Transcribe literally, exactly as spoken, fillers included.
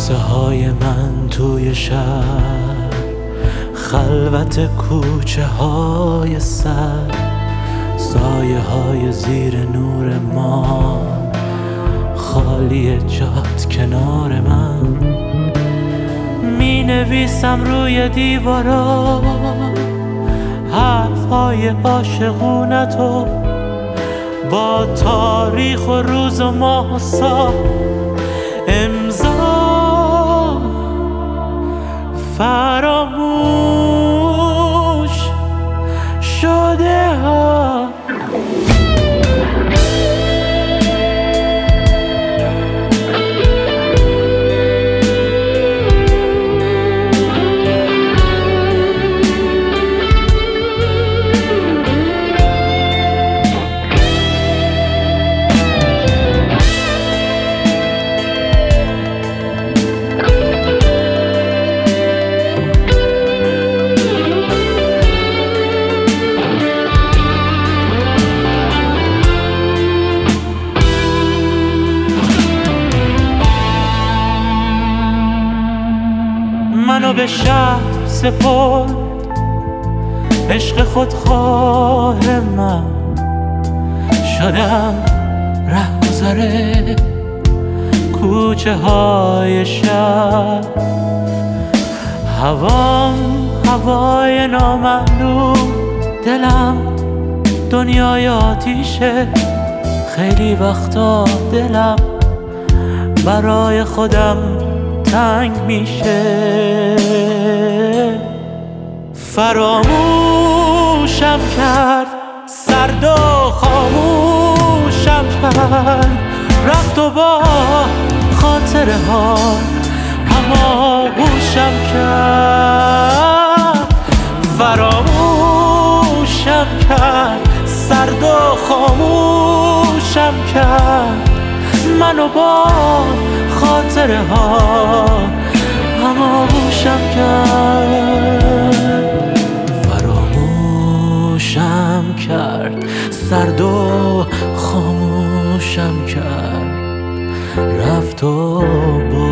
قصه های من توی شهر، خلوت کوچه های سر، سایه های زیر نور ما، خالی جات کنار من. می نویسم روی دیوارا حرف های عاشقونتو، با تاریخ و روز و ماه و سال امضا فراموش شده ها. منو به شهر سپرد عشق خودخواه من، شدم رهگذر کوچه های شهر. هوام هوای نامعلوم، دلم دنیای آتیشه. خیلی وقتا دلم برای خودم تنگ میشه. فراموشم کرد، سرد و خاموشم کرد، رفت و با خاطره ها هماغوشم کرد. فراموشم کرد، سرد و خاموشم کرد، منو با خاطره ها هماغوشم کرد. فراموشم کرد، سرد و خاموشم کرد، رفت و با